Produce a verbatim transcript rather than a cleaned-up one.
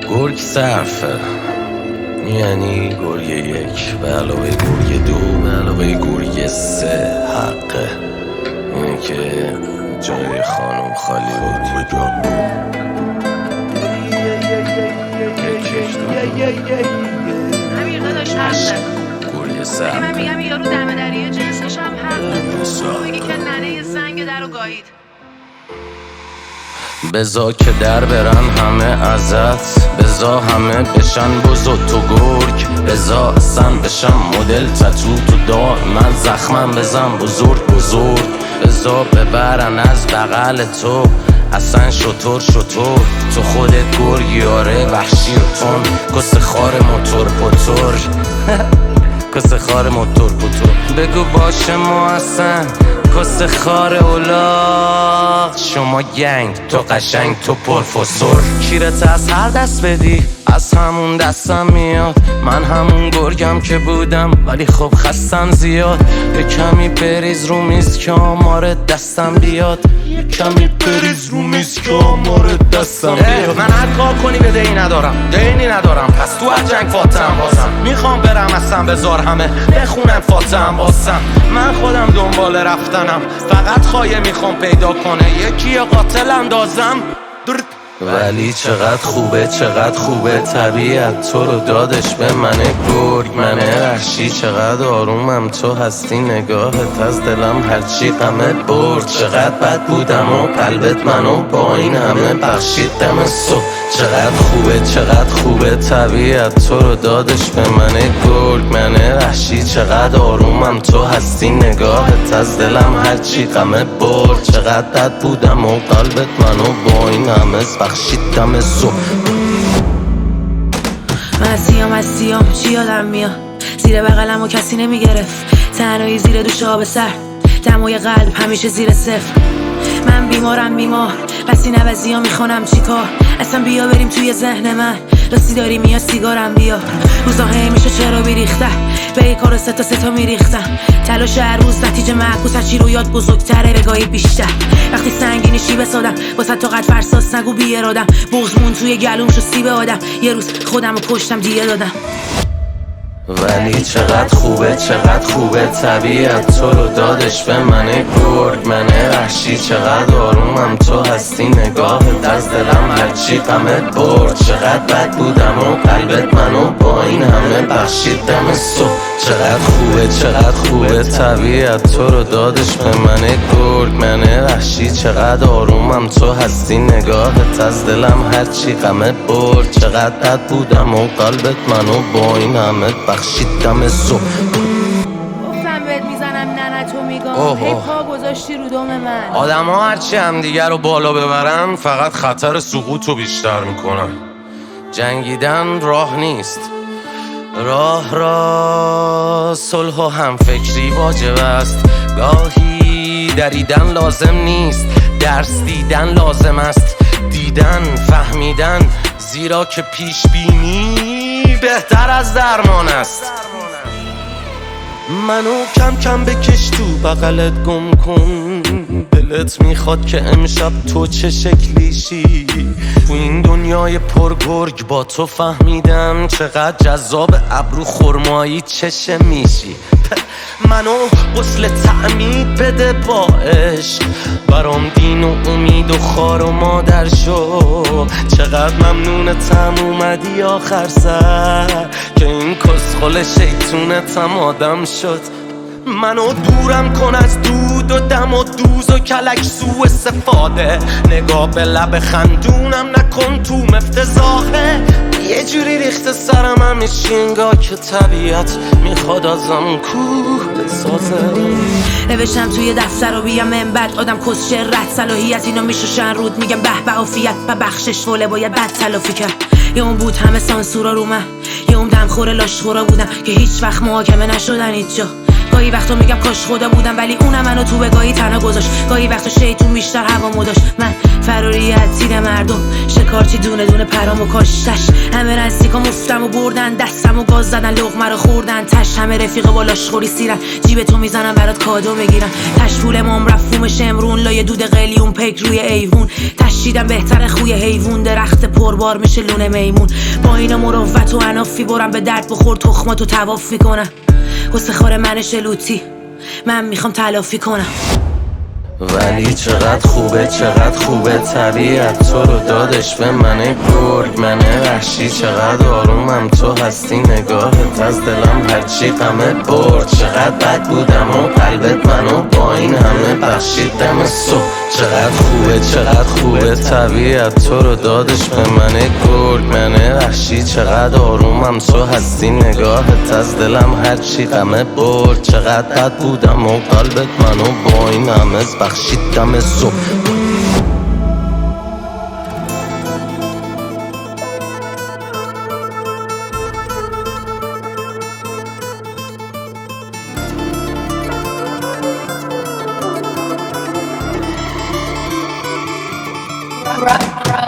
گرگ صرفه، یعنی گرگ یک به علاوه گرگ دو به علاوه گرگ سه حقه. اینه که جای خانم خالی بود. امیر داداش حقه. گرگ صرفه. من میگم یارو دم دریه جنسش هم حقه. میگی که ننه زنگ در رو گایید. بزا که در برن همه ازت، بزا همه بشن بزرگ تو گرگ، بزا اصلا بشن مدل تتو تو دار من زخمم بزن بزرگ بزرگ، بزا ببرن از بغل تو اصلا شطور شطور تو خودت گرگی آره وحشی و تون کس خار موتور پوتور کس خار موتور پوتور بگو باشه ما اصلا کس خار اولاغ شما گنگ تو قشنگ تو پرفسور کیرت از هر دست بدی از همون دستم میاد من همون گرگم که بودم ولی خب خستم زیاد یه کمی بریز رو میز که آمار دستم بیاد یه کمی بریز رو میز که آمار دستم بیاد من هر کار کنی به دینی ندارم دینی ندارم پس تو هر جنگ فاتحم بازم میخوام برم اصلا بذار همه بخونن فاتحم بازم من خودم دنبال رفتنم فقط خواهی میخوام پیدا کنه یکی قاتل اندازم ولی چقدر خوبه چقدر خوبه طبیعت تو رو دادش به منه گرگ منه وحشی چقدر آرومم تو هستی نگاهت از دلم هرچی غمت برد چقدر بد بودم و قلبت منو با این همه بخشید دم صبح چقدر خوبه چقدر خوبه طبیعت تو رو دادش به منه گرگ منه وحشی چقدر آرومم تو هستی نگاهت از دلم هرچی غمت برد چقدر بد بودم و قلبت منو با این همه بخشید دم صبح من از سیام از سیام چی یادم میاد زیر بغلم و کسی نمیگرفت تنهایی زیر دوش آب سر دمای قلب همیشه زیر صفر من بیمارم بیمار پس این عوضی ها میخونم چی کار اصلا بیا بریم توی ذهن من راستی داری میاد سیگارم بیا روزا هی میشه چرا بیریخته به یک کار ستا ستا میریختم تلاش هر روز نتیجه معکوس از چی رو یاد بزرگتره بگاهی بیشتر وقتی سنگینی شی بسادم واسه تو قد فرساس نگو بی ارادم بغزمون توی گلوم شو سیب آدم یه روز خودم رو کشتم دیگه دادم ولی چقدر خوبه چقدر خوبه طبیعت تو رو دادش به منه گرگ منه وحشی چقدر آرومم تو هستی نگاهت از دلم هرچی غمت برد چقدر بد بودم و قلبت منو با این همه بخشید دم صبح چقدر خوبه چقدر خوبه طبیعت تو رو دادش به منه گرگ منه وحشی چقدر آرومم تو هستی نگاهت از دلم هرچی غمت برد چقدر بد بودم و قلبت منو با این همه بخشید دم صبح گفتم بهت میزنم نه تو میگم هی پا گذاشتی رو دم من آدم ها هرچی هم دیگر رو بالا ببرن فقط خطر سقوط رو بیشتر میکنن جنگیدن راه نیست راه را صلح و همفکری واجب است گاهی دریدن لازم نیست درس دیدن لازم است دیدن فهمیدن زیرا که پیش بینی بهتر از درمان است منو کم کم بکش تو بغلت گم کن دلت میخواد که امشب تو چه شکلیشی تو این دنیای پرگرگ با تو فهمیدم چقدر جذاب ابرو خرمایی چشه میشی منو غسل تعمید بده با عشق برام دین و امید و خار و مادر شو چقدر ممنونتم اومدی آخر سر که این کسخل شیطونتم آدم شد منو دورم کن از دود و دم و دوز و کلک سو استفاده نگاه به لب خندونم نکن تو مفتزاخه یه جوری ریخته سرم همیشه انگاه که طبیعت میخواد ازم کوه بسازه نوشتم توی دفتر و بیام من بعد آدم کسچه رد صلاحیت اینو میشوشن رود میگم به به عافیت و بخشش فوله باید بد تلافی کرد یه اون بود همه سانسورا رو من یه اون دم خوره لاشخورا بودم که هیچ وقت محاکمه نشدن هیچ جا گاهی وقتا میگم کاش خدا بودم ولی اونم منو تو به گاهی تنها گذاشت گاهی وقتا شیطون بیشتر هوامو داشت من فراریت تیر مردم شکارچی دونه دونه پرامو کاشتش همه نزدیکا مفتم و بردن دستم و گاز زدن لقمه رو خوردن تش همه رفیق بالاش خوری سیرن جیب تو میزنم برات کادو بگیرم تش پول مام رفت فوم شمرون لای دود قلیون پیک روی ایوون تش کشیدم بهتر خوی حیوون، درخت پربار میشه لونه میمون. با اینا مروت و انافی برم به درد بخور، تخماتو تواف میکنم. حسه خار من شلوتی، من میخوام تلافی کنم. ولی چقدر خوبه چقدر خوبه طبیعت تو رو دادش به من گرگ، من وحشی چقدر آرومم تو هستی، نگاهت از دلم هرچی غمه برد. چقدر بد بودم و قلبت منو با این همه بخشید دم صبح. چقدر خوبه چقدر خوبه طبیعت تو رو دادش به من گرگ، من وحشی چقدر آرومم تو هستی، نگاهت از دلم هرچی غمه برد. چقدر بد بودم و قلبت منو با این همه بخشید دم صبح. Rock, rock.